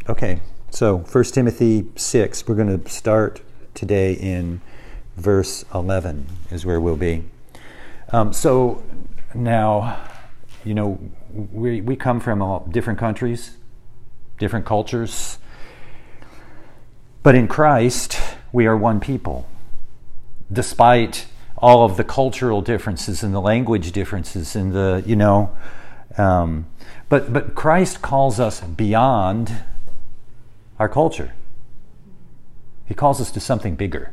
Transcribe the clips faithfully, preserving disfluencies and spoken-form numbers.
Okay, so First Timothy six, we're going to start today in verse eleven is where we'll be. Um, so now, you know, we, we come from all different countries, different cultures, but in Christ, we are one people. Despite all of the cultural differences and the language differences and the, you know, um, but but Christ calls us beyond our culture. He calls us to something bigger.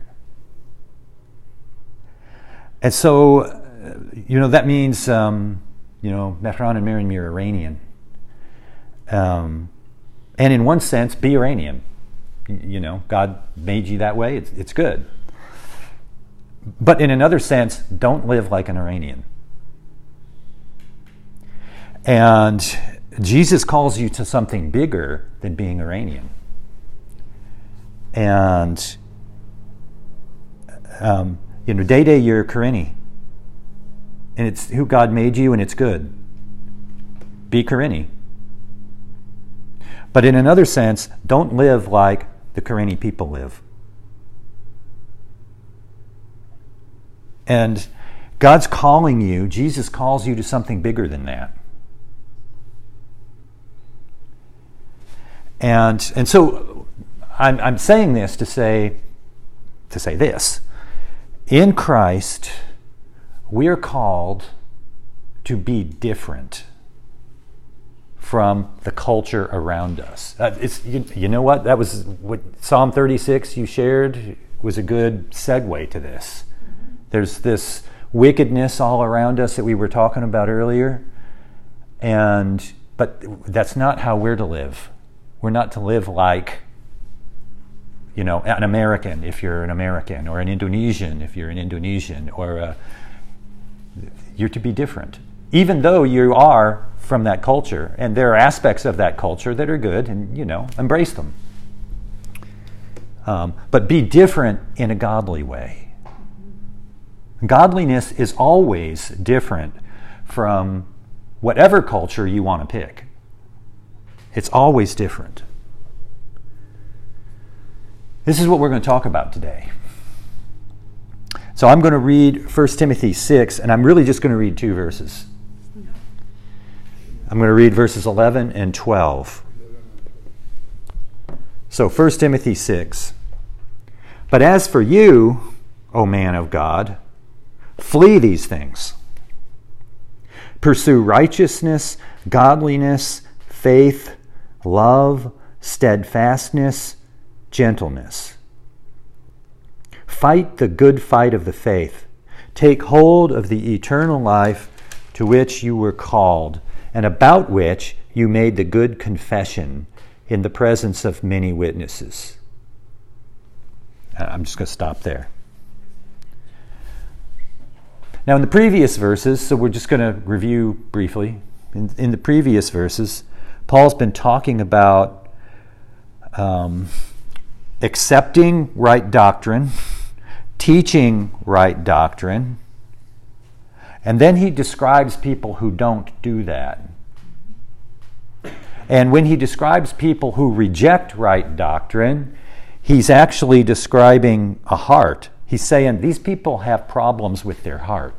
And so, you know, that means, um, you know, Mehran and Miriam, you're Iranian. Um, and in one sense, be Iranian. You know, God made you that way. It's, it's good. But in another sense, don't live like an Iranian. And Jesus calls you to something bigger than being Iranian. And, um, you know, day day you're Karenni. And it's who God made you, and it's good. Be Karenni. But in another sense, don't live like the Karenni people live. And God's calling you, Jesus calls you to something bigger than that. And and so I'm I'm saying this to say to say this. In Christ, we're called to be different from the culture around us. Uh, it's you, you know what? That was what Psalm thirty-six you shared was a good segue to this. There's this wickedness all around us that we were talking about earlier. And but that's not how we're to live. We're not to live like, you know, an American if you're an American, or an Indonesian if you're an Indonesian, or a, you're to be different. Even though you are from that culture, and there are aspects of that culture that are good, and, you know, embrace them. Um, but be different in a godly way. Godliness is always different from whatever culture you want to pick. It's always different. This is what we're going to talk about today. So I'm going to read First Timothy six, and I'm really just going to read two verses. I'm going to read verses eleven and twelve. So First Timothy six. But as for you, O man of God, flee these things. Pursue righteousness, godliness, faith, love, steadfastness, gentleness. Fight the good fight of the faith. Take hold of the eternal life to which you were called, and about which you made the good confession in the presence of many witnesses. I'm just going to stop there. Now, in the previous verses, so we're just going to review briefly. In, in the previous verses, Paul's been talking about um, accepting right doctrine, teaching right doctrine, and then he describes people who don't do that. And when he describes people who reject right doctrine, he's actually describing a heart. He's saying these people have problems with their heart.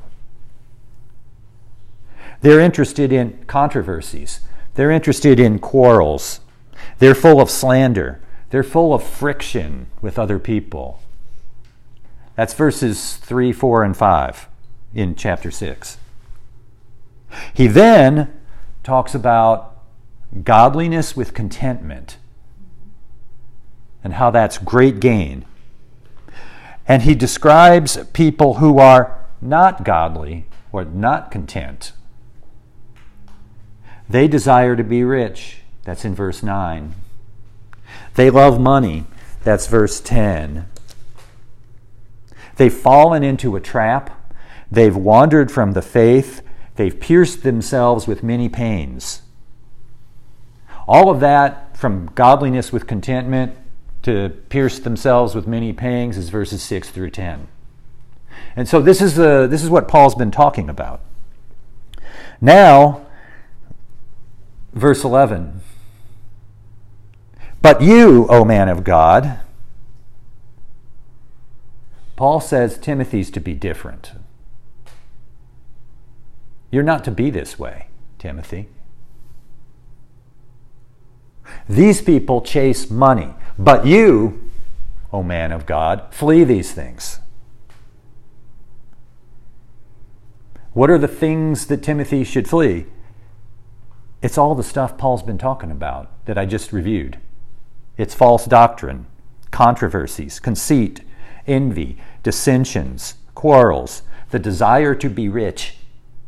They're interested in controversies. They're interested in quarrels. They're full of slander. They're full of friction with other people. That's verses three, four, and five in chapter six. He then talks about godliness with contentment and how that's great gain. And he describes people who are not godly or not content. They desire to be rich. That's in verse nine. They love money. That's verse ten. They've fallen into a trap. They've wandered from the faith. They've pierced themselves with many pains. All of that, from godliness with contentment to pierce themselves with many pangs, is verses six through ten. And so this is the this is what Paul's been talking about. Now, verse eleven. But you, O man of God, Paul says Timothy's to be different. You're not to be this way, Timothy. These people chase money, but you, O man of God, flee these things. What are the things that Timothy should flee? It's all the stuff Paul's been talking about that I just reviewed. It's false doctrine, controversies, conceit, envy, dissensions, quarrels, the desire to be rich.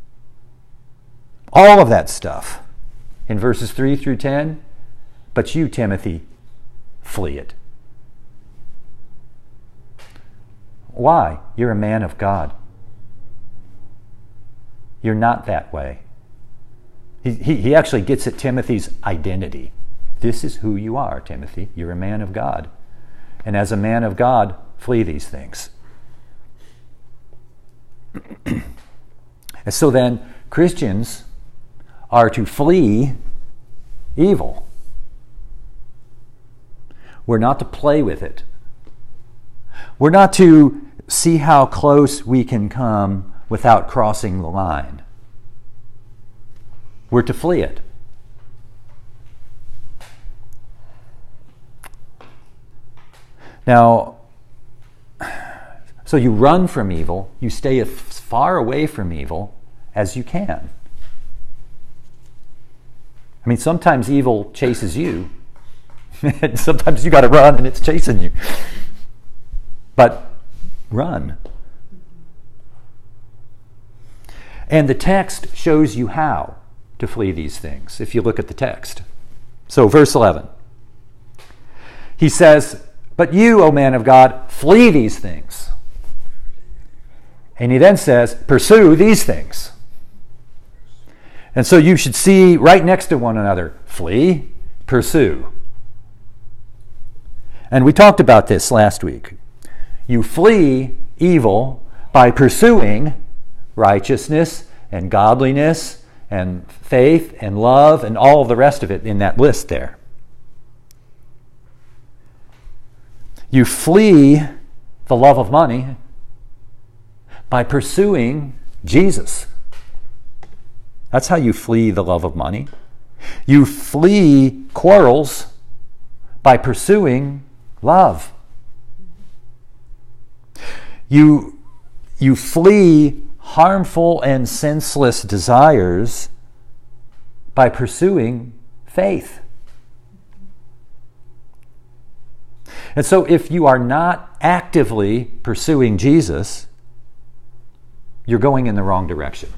All of that stuff in verses three through ten. But you, Timothy, flee it. Why? You're a man of God. You're not that way. He, he, he actually gets at Timothy's identity. This is who you are, Timothy. You're a man of God. And as a man of God, flee these things. And so then, Christians are to flee evil. We're not to play with it. We're not to see how close we can come without crossing the line. We're to flee it. Now, so you run from evil, you stay as far away from evil as you can. I mean, sometimes evil chases you. And sometimes you got to run and it's chasing you. But run. And the text shows you how to flee these things, if you look at the text. So, verse eleven. He says, but you, O man of God, flee these things. And he then says, pursue these things. And so you should see right next to one another, flee, pursue. And we talked about this last week. You flee evil by pursuing righteousness and godliness and faith and love and all of the rest of it in that list there. You flee the love of money by pursuing Jesus. That's how you flee the love of money. You flee quarrels by pursuing love. You, you flee harmful and senseless desires by pursuing faith. And so if you are not actively pursuing Jesus, you're going in the wrong direction.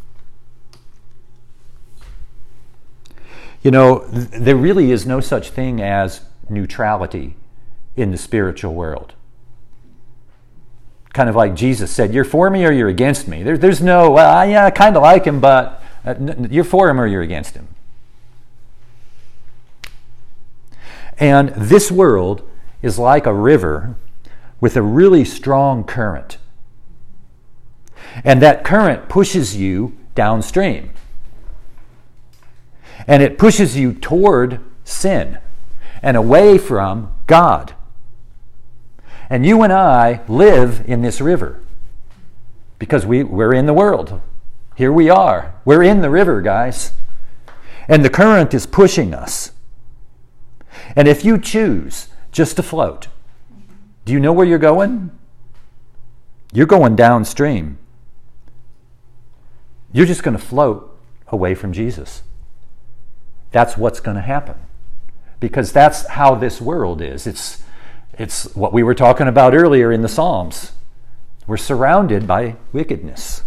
You know, th- there really is no such thing as neutrality in the spiritual world. Kind of like Jesus said, you're for me or you're against me. There, there's no, well, yeah, I kind of like him, but uh, n- you're for him or you're against him. And this world is like a river with a really strong current. And that current pushes you downstream. And it pushes you toward sin and away from God. And you and I live in this river because we, we're in the world. Here we are. We're in the river, guys. And the current is pushing us. And if you choose just to float, do you know where you're going? You're going downstream. You're just going to float away from Jesus. That's what's going to happen. Because that's how this world is. It's It's what we were talking about earlier in the Psalms. We're surrounded by wickedness.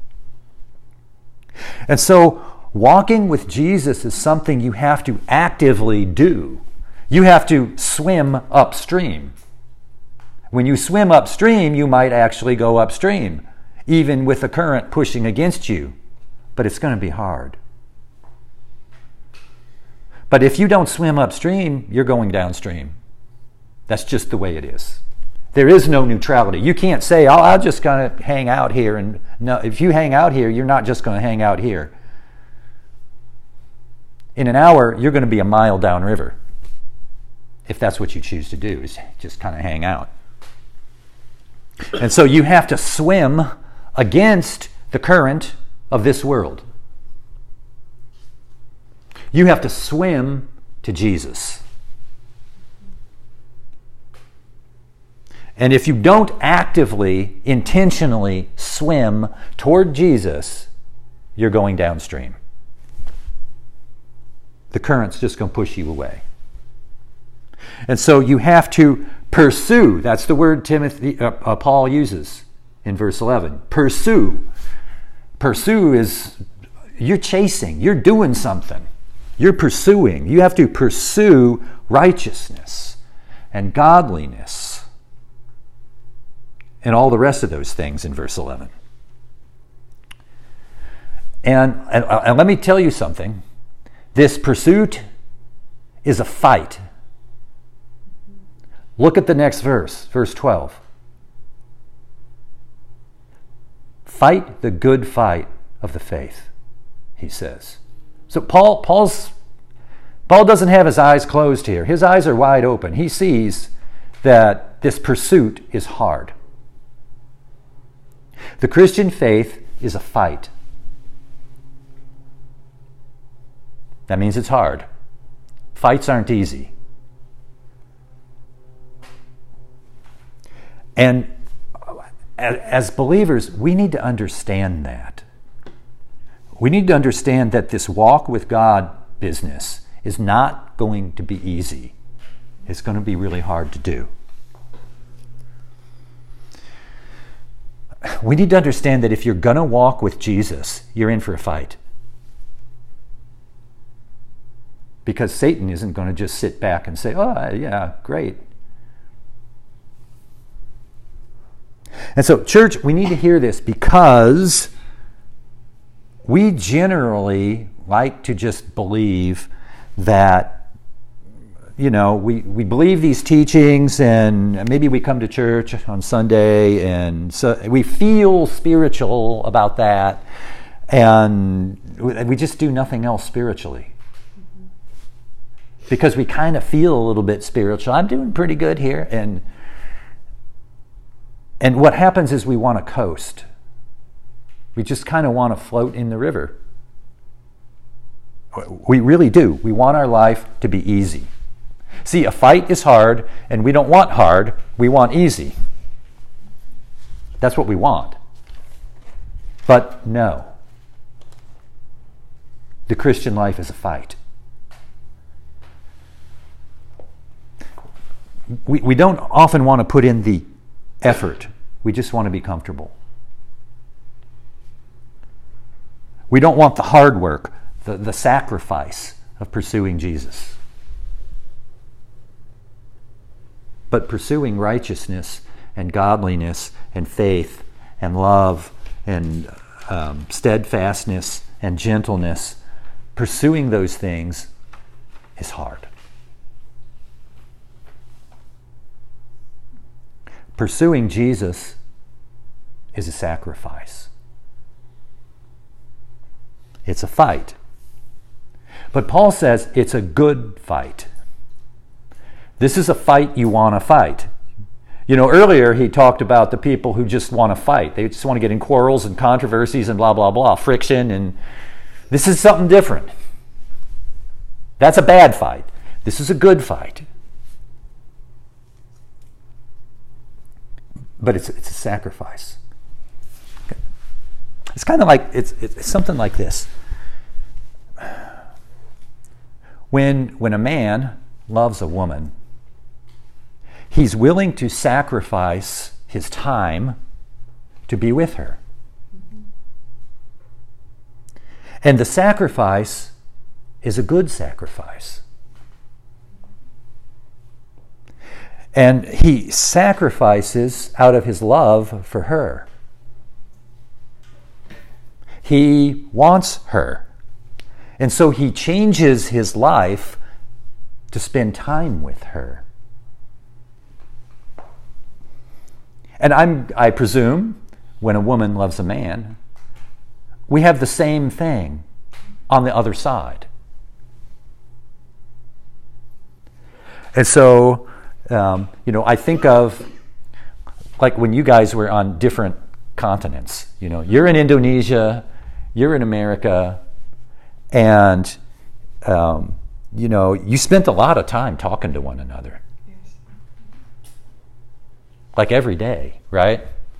And so, walking with Jesus is something you have to actively do. You have to swim upstream. When you swim upstream, you might actually go upstream, even with the current pushing against you. But it's going to be hard. But if you don't swim upstream, you're going downstream. That's just the way it is. There is no neutrality. You can't say, oh, I'm just going to hang out here. And no, if you hang out here, you're not just going to hang out here. In an hour, you're going to be a mile downriver. if that's what you choose to do, is just kind of hang out. And so you have to swim against the current of this world. You have to swim to Jesus. And if you don't actively, intentionally swim toward Jesus, you're going downstream. The current's just going to push you away. And so you have to pursue. That's the word Timothy, uh, uh, Paul uses in verse eleven. Pursue. Pursue is, you're chasing. You're doing something. You're pursuing. You have to pursue righteousness and godliness and all the rest of those things in verse eleven. And, and, and let me tell you something. This pursuit is a fight. Look at the next verse, verse twelve. Fight the good fight of the faith, he says. So Paul, Paul's, Paul doesn't have his eyes closed here. His eyes are wide open. He sees that this pursuit is hard. The Christian faith is a fight. That means it's hard. Fights aren't easy. And as believers, we need to understand that. We need to understand that this walk with God business is not going to be easy. It's going to be really hard to do. We need to understand that if you're going to walk with Jesus, you're in for a fight. Because Satan isn't going to just sit back and say, oh, yeah, great. And so, church, we need to hear this because we generally like to just believe that, you know, we, we believe these teachings and maybe we come to church on Sunday and so we feel spiritual about that and we just do nothing else spiritually. Because we kind of feel a little bit spiritual. I'm doing pretty good here. And and what happens is we want to coast. We just kind of want to float in the river. We really do. We want our life to be easy. See, a fight is hard, and we don't want hard. We want easy. That's what we want. But no. The Christian life is a fight. We, we don't often want to put in the effort. We just want to be comfortable. We don't want the hard work, the, the sacrifice of pursuing Jesus. But pursuing righteousness and godliness and faith and love and um, steadfastness and gentleness, pursuing those things is hard. Pursuing Jesus is a sacrifice. It's a fight. But Paul says it's a good fight. This is a fight you want to fight. You know, earlier he talked about the people who just want to fight. They just want to get in quarrels and controversies and blah, blah, blah, friction. And this is something different. That's a bad fight. This is a good fight. But it's it's a sacrifice. It's kind of like, it's, it's something like this. When, when a man loves a woman, he's willing to sacrifice his time to be with her. And the sacrifice is a good sacrifice. And he sacrifices out of his love for her. He wants her. And so he changes his life to spend time with her. And I'm, I presume when a woman loves a man, we have the same thing on the other side. And so, um, you know, I think of, like when you guys were on different continents, you know, you're in Indonesia, you're in America, and, um, you know, you spent a lot of time talking to one another. Yes. Like every day, right?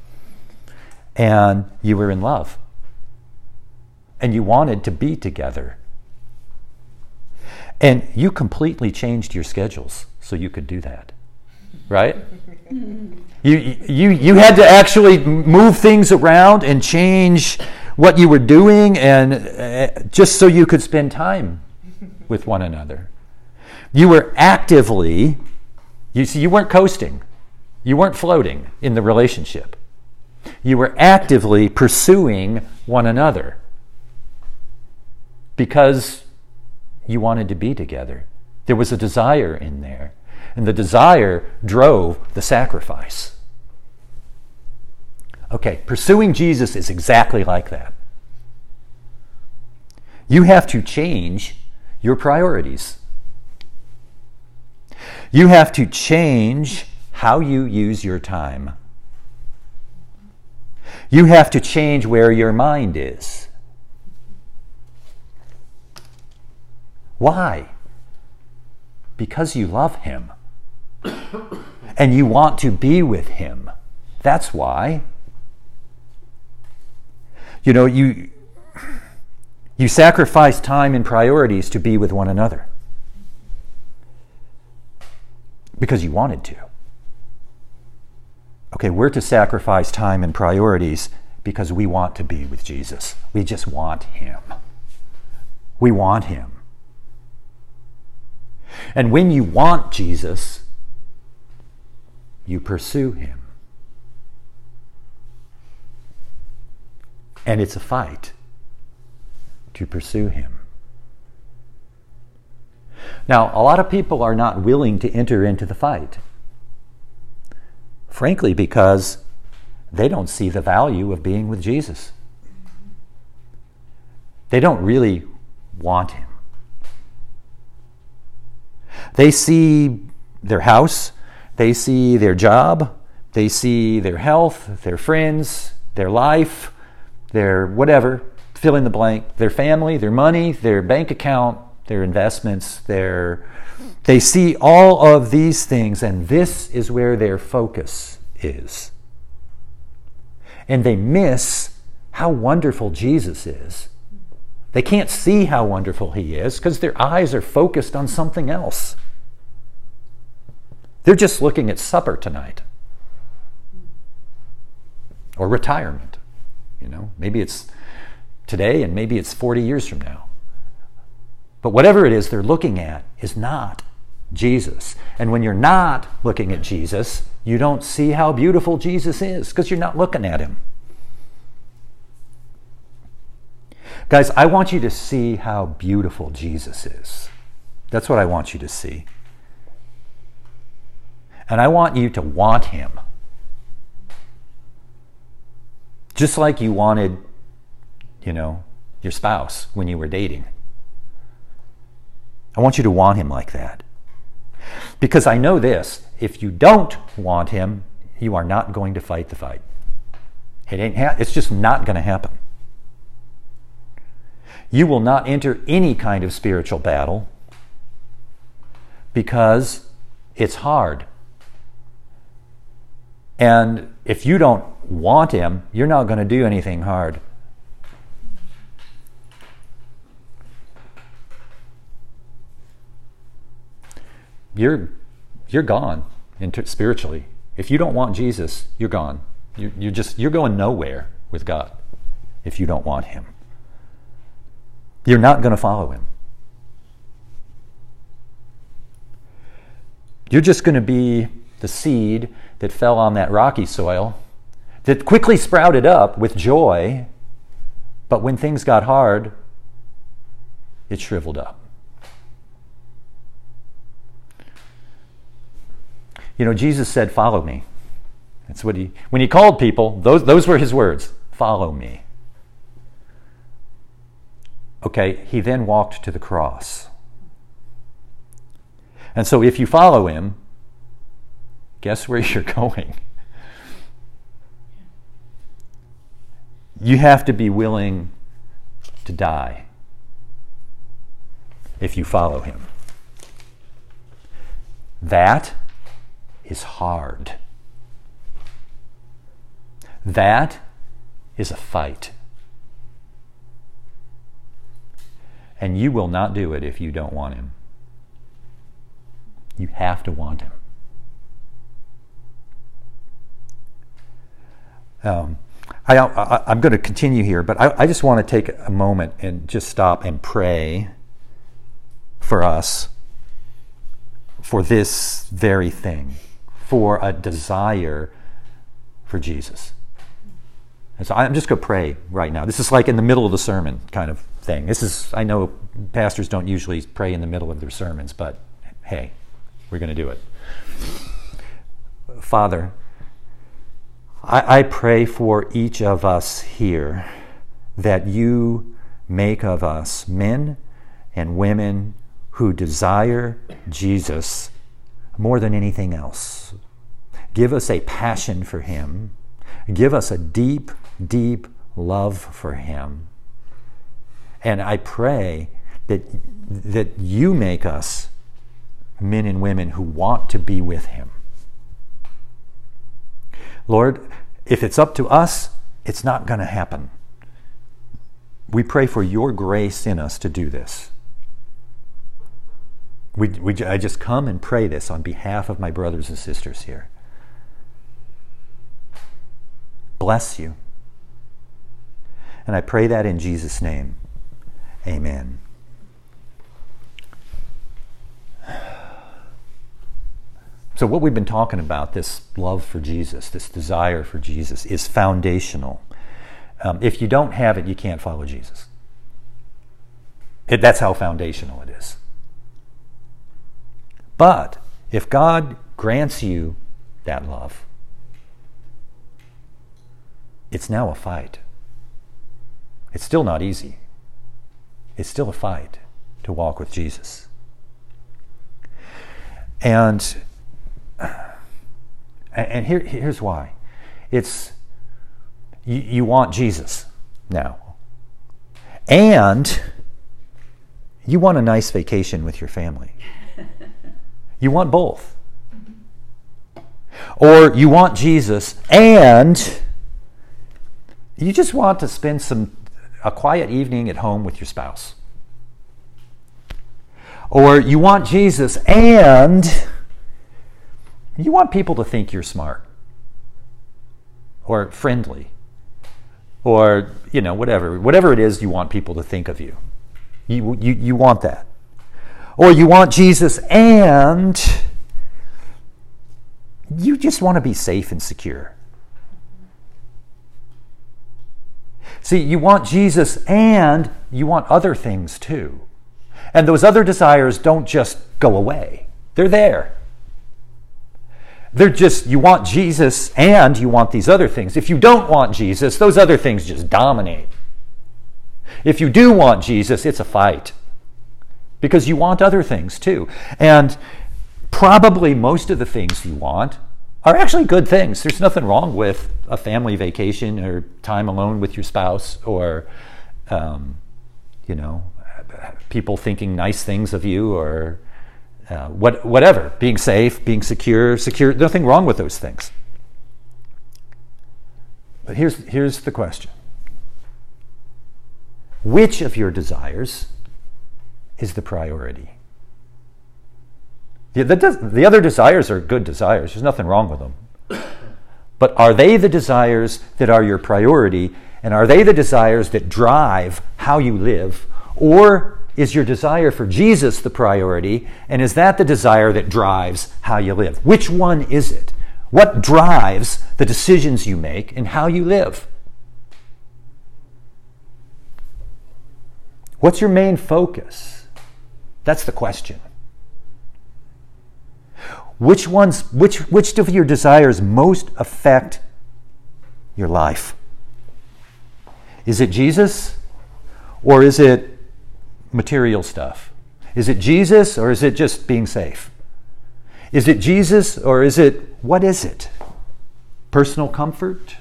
And you were in love. And you wanted to be together. And you completely changed your schedules so you could do that, right? You, you, you had to actually move things around and change what you were doing, and uh, just so you could spend time with one another. You were actively, you see, you weren't coasting. You weren't floating in the relationship. You were actively pursuing one another because you wanted to be together. There was a desire in there, and the desire drove the sacrifice. Okay, pursuing Jesus is exactly like that. You have to change your priorities. You have to change how you use your time. You have to change where your mind is. Why? Because you love him. And you want to be with him. That's why. You know, you, you sacrifice time and priorities to be with one another. Because you wanted to. Okay, we're to sacrifice time and priorities because we want to be with Jesus. We just want him. We want him. And when you want Jesus, you pursue him. And it's a fight to pursue him. Now, a lot of people are not willing to enter into the fight. Frankly, because they don't see the value of being with Jesus. They don't really want him. They see their house, they see their job, they see their health, their friends, their life, their whatever, fill in the blank, their family, their money, their bank account, their investments, their, they see all of these things, and this is where their focus is. And they miss how wonderful Jesus is. They can't see how wonderful he is because their eyes are focused on something else. They're just looking at supper tonight. Or retirement. You know, maybe it's today and maybe it's forty years from now. But whatever it is they're looking at is not Jesus. And when you're not looking at Jesus, you don't see how beautiful Jesus is because you're not looking at him. Guys, I want you to see how beautiful Jesus is. That's what I want you to see. And I want you to want him. Just like you wanted, you know, your spouse when you were dating. I want you to want him like that. Because I know this, if you don't want him, you are not going to fight the fight. It ain't ha- it's just not going to happen. You will not enter any kind of spiritual battle because it's hard. And if you don't want him, you're not going to do anything hard. You're you're gone into spiritually. If you don't want Jesus, you're gone. You you're just you're going nowhere with God if you don't want him. You're not going to follow him. You're just going to be the seed that fell on that rocky soil that quickly sprouted up with joy, but when things got hard, it shriveled up. You know, Jesus said, "Follow me." That's what he, when he called people, those, those were his words, "Follow me." Okay, he then walked to the cross. And so if you follow him, guess where you're going? You have to be willing to die if you follow him. That is hard. That is a fight. And you will not do it if you don't want him. You have to want him. Um, I, I, I'm going to continue here, but I, I just want to take a moment and just stop and pray for us for this very thing, for a desire for Jesus. And so I'm just going to pray right now. This is like in the middle of the sermon kind of thing. This is, I know pastors don't usually pray in the middle of their sermons, but hey, we're going to do it. Father, I, I pray for each of us here that you make of us men and women who desire Jesus more than anything else. Give us a passion for him. Give us a deep, deep love for him. And I pray that, that you make us men and women who want to be with him. Lord, if it's up to us, it's not going to happen. We pray for your grace in us to do this. We, we, I just come and pray this on behalf of my brothers and sisters here. Bless you. And I pray that in Jesus' name. Amen. So what we've been talking about, this love for Jesus, this desire for Jesus, is foundational. Um, if you don't have it, you can't follow Jesus. It, that's how foundational it is. But if God grants you that love, it's now a fight. It's still not easy. It's still a fight to walk with Jesus. And, and here, here's why. It's, you, you want Jesus now. And you want a nice vacation with your family. You want both. Or you want Jesus and you just want to spend some a quiet evening at home with your spouse. Or you want Jesus and you want people to think you're smart or friendly or, you know, whatever. Whatever it is you want people to think of you. You, you, you want that. Or you want Jesus and you just want to be safe and secure. See, you want Jesus and you want other things too. And those other desires don't just go away. They're there. They're just, you want Jesus and you want these other things. If you don't want Jesus, those other things just dominate. If you do want Jesus, it's a fight. Because you want other things too. And probably most of the things you want are actually good things. There's nothing wrong with a family vacation or time alone with your spouse or, um, you know, people thinking nice things of you or uh, what, whatever. Being safe, being secure, secure. Nothing wrong with those things. But here's, here's the question. Which of your desires is the priority? The, the, the other desires are good desires. There's nothing wrong with them. But are they the desires that are your priority? And are they the desires that drive how you live? Or is your desire for Jesus the priority? And is that the desire that drives how you live? Which one is it? What drives the decisions you make and how you live? What's your main focus? That's the question. Which ones, which, which of your desires most affect your life? Is it Jesus or is it material stuff? Is it Jesus or is it just being safe? Is it Jesus, or is it, what is it? Personal comfort?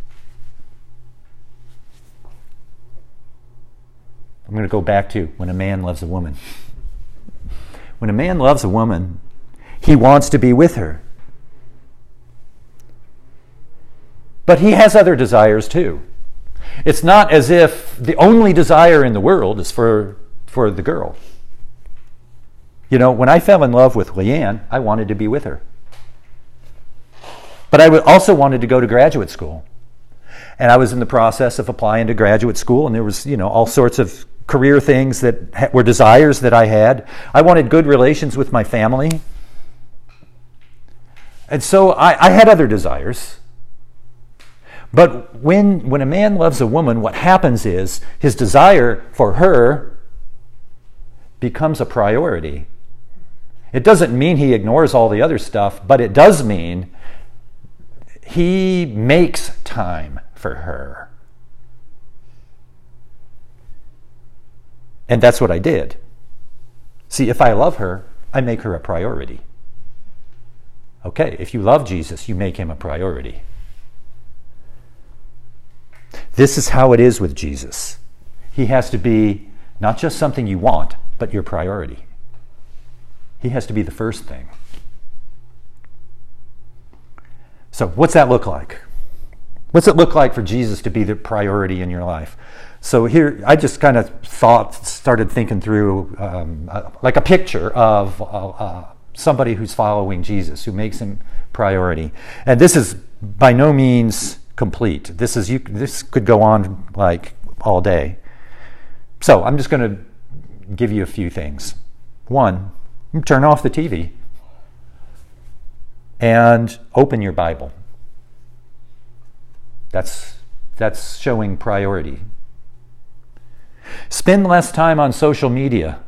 I'm going to go back to when a man loves a woman. When a man loves a woman, he wants to be with her. But he has other desires too. It's not as if the only desire in the world is for, for the girl. You know, when I fell in love with Leanne, I wanted to be with her. But I also wanted to go to graduate school. And I was in the process of applying to graduate school, and there was, you know, all sorts of career things that were desires that I had. I wanted good relations with my family. And so I, I had other desires. But when, when a man loves a woman, what happens is his desire for her becomes a priority. It doesn't mean he ignores all the other stuff, but it does mean he makes time for her. And that's what I did. See, if I love her, I make her a priority. Okay, if you love Jesus, you make him a priority. This is how it is with Jesus. He has to be not just something you want, but your priority. He has to be the first thing. So what's that look like? What's it look like for Jesus to be the priority in your life? So here, I just kind of thought, started thinking through um, uh, like a picture of uh, uh, somebody who's following Jesus, who makes him priority. And this is by no means complete. This is you. This could go on like all day. So I'm just going to give you a few things. One, turn off the T V and open your Bible. That's that's showing priority. Spend less time on social media.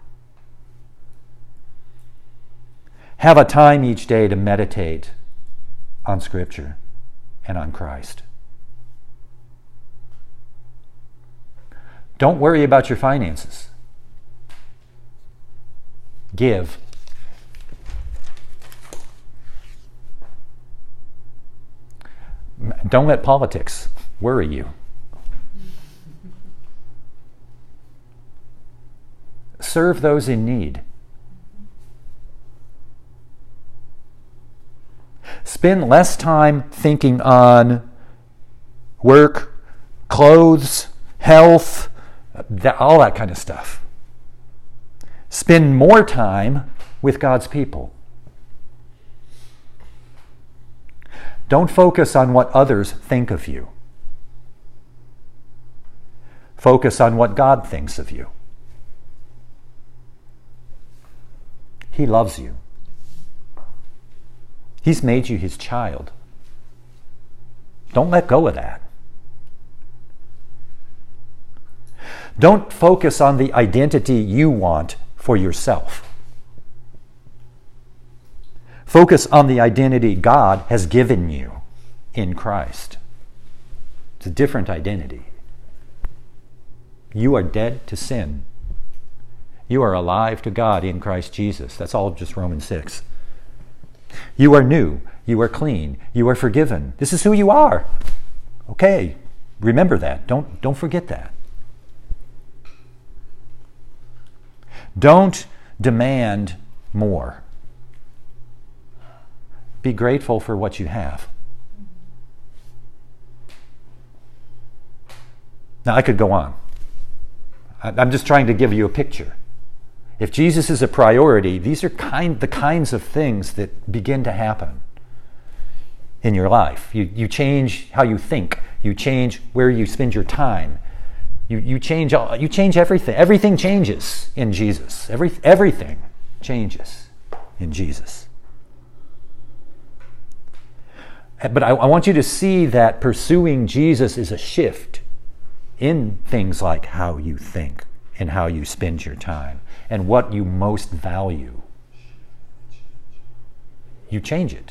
Have a time each day to meditate on Scripture and on Christ. Don't worry about your finances. Give. Don't let politics worry you. Serve those in need. Spend less time thinking on work, clothes, health, that, all that kind of stuff. Spend more time with God's people. Don't focus on what others think of you. Focus on what God thinks of you. He loves you. He's made you his child. Don't let go of that. Don't focus on the identity you want for yourself. Focus on the identity God has given you in Christ. It's a different identity. You are dead to sin. You are alive to God in Christ Jesus. That's all just Romans six. You are new. You are clean. You are forgiven. This is who you are. Okay, remember that. Don't, don't forget that. Don't demand more. Be grateful for what you have. Now, I could go on. I'm just trying to give you a picture. If Jesus is a priority, these are kind, the kinds of things that begin to happen in your life. You, you change how you think. You change where you spend your time. You, you, change, all, you change everything. Everything changes in Jesus. Every, everything changes in Jesus. But I, I want you to see that pursuing Jesus is a shift in things like how you think and how you spend your time and what you most value. You change it.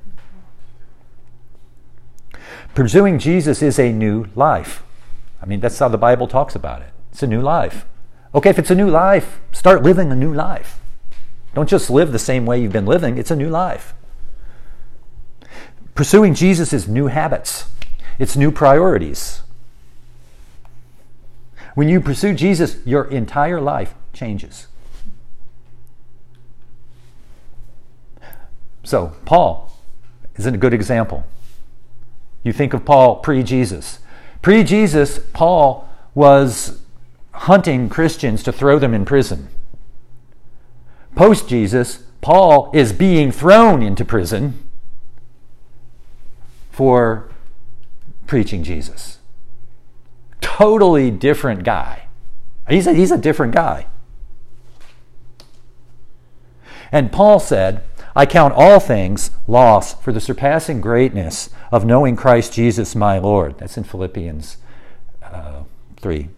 Pursuing Jesus is a new life. I mean, that's how the Bible talks about it. It's a new life. Okay, if it's a new life, start living a new life. Don't just live the same way you've been living. It's a new life. Pursuing Jesus is new habits. It's new priorities. When you pursue Jesus, your entire life changes. So, Paul isn't a good example. You think of Paul pre-Jesus. Pre-Jesus, Paul was hunting Christians to throw them in prison. Post-Jesus, Paul is being thrown into prison for preaching Jesus. Totally different guy. He's a, he's a different guy. And Paul said, I count all things loss for the surpassing greatness of knowing Christ Jesus my Lord. That's in Philippians uh, three.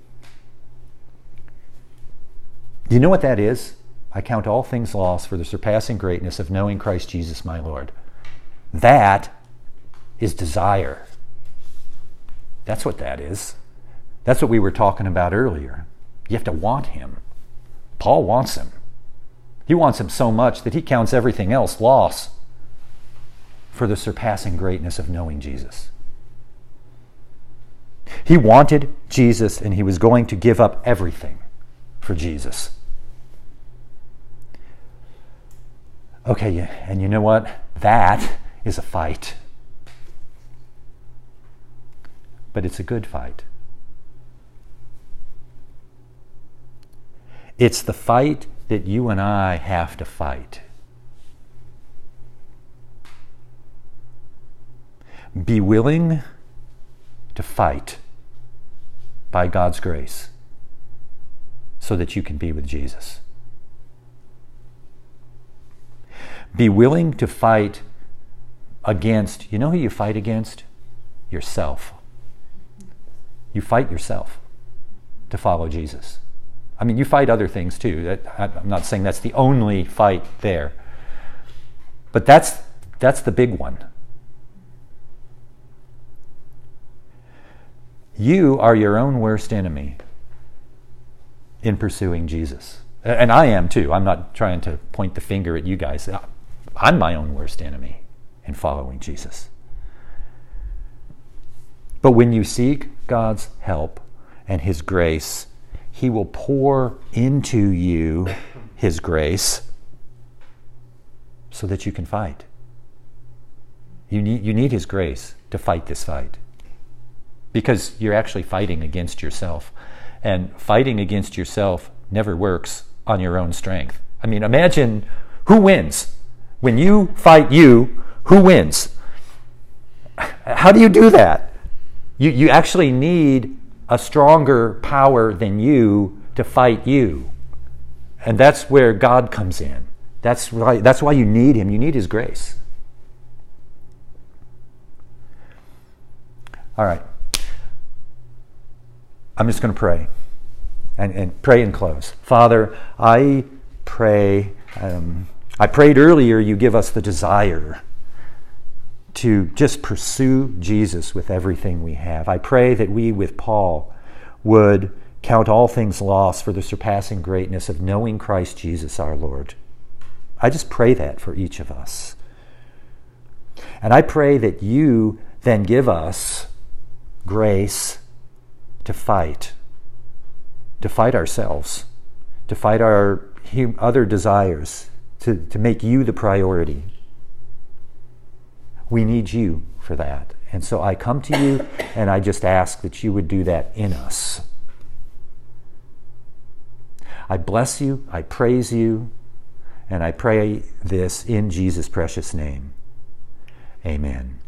Do you know what that is? I count all things loss for the surpassing greatness of knowing Christ Jesus my Lord. That is desire. That's what that is. That's what we were talking about earlier. You have to want him. Paul wants him. He wants him so much that he counts everything else loss for the surpassing greatness of knowing Jesus. He wanted Jesus, and he was going to give up everything for Jesus. Okay, and you know what? That is a fight. But it's a good fight. It's the fight that you and I have to fight. Be willing to fight by God's grace so that you can be with Jesus. Be willing to fight against, you know who you fight against? Yourself. You fight yourself to follow Jesus. I mean, you fight other things too. That, I'm not saying that's the only fight there. But that's, that's the big one. You are your own worst enemy in pursuing Jesus. And I am too. I'm not trying to point the finger at you guys. I'm my own worst enemy in following Jesus. But when you seek God's help and his grace, he will pour into you his grace so that you can fight. You need, you need his grace to fight this fight. Because you're actually fighting against yourself. And fighting against yourself never works on your own strength. I mean, imagine who wins. When you fight you, who wins? How do you do that? You, you actually need a stronger power than you to fight you. And that's where God comes in. That's why, that's why you need him. You need his grace. All right. I'm just going to pray. And, and pray and close. Father, I pray, um, I prayed earlier you give us the desire to just pursue Jesus with everything we have. I pray that we, with Paul, would count all things lost for the surpassing greatness of knowing Christ Jesus our Lord. I just pray that for each of us. And I pray that you then give us grace to fight, to fight ourselves, to fight our other desires, to, to make you the priority. We need you for that. And so I come to you and I just ask that you would do that in us. I bless you, I praise you, and I pray this in Jesus' precious name. Amen.